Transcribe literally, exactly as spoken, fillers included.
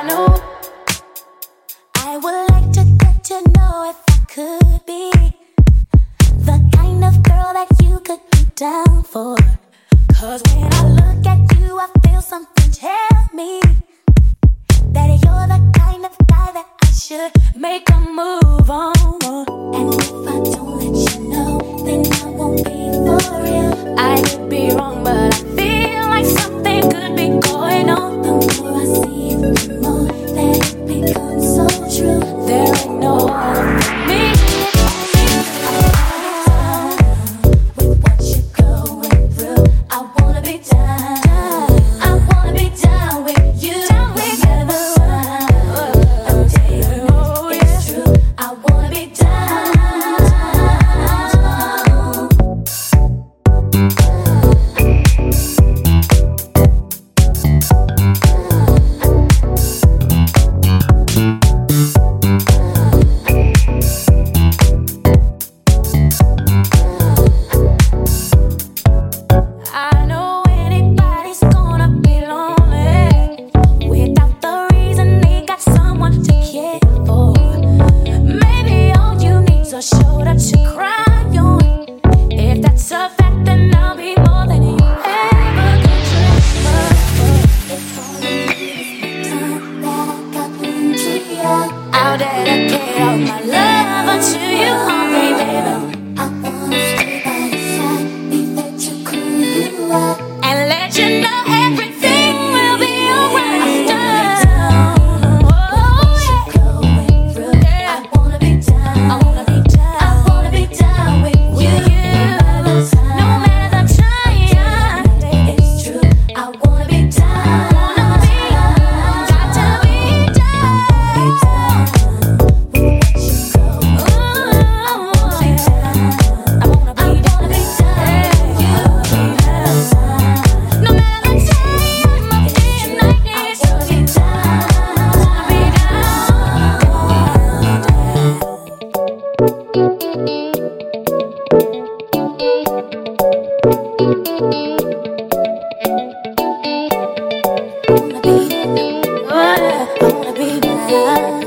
know I would like to get to know if I could be the kind of girl that you could be down for. Cause when I look at you, I feel something tell me that you're the kind of guy that I should make a move on. And if I don't let you know, then I won't be for real. I could be wrong, but I feel like something could be going on. The more I see it, the more that it becomes so true. There ain't no other for me. With what you're going through, I wanna be down. I wanna be down with you. Down with you. I'm telling you, it's true. I wanna be down. I know anybody's gonna be lonely without the reason they got someone to care for. Maybe all you need's a shoulder to cry on. If that's a fact, then I'll be more than you ever could dream of. If all you need is time that I got into you, I'll dedicate all my love unto you, oh baby. I wanna stay by your side, be there to cool you up, and let you know everything will be alright. Oh, yeah. Going through, yeah. I wanna be down. I wanna be down. I wanna be down with you. No matter the time, it's true. I wanna be down. Wanna be, got to be down. With what you go through, I wanna be down. I wanna be down with you. No matter the time of day and night, it's true. I wanna be down. I wanna be, I wanna be down.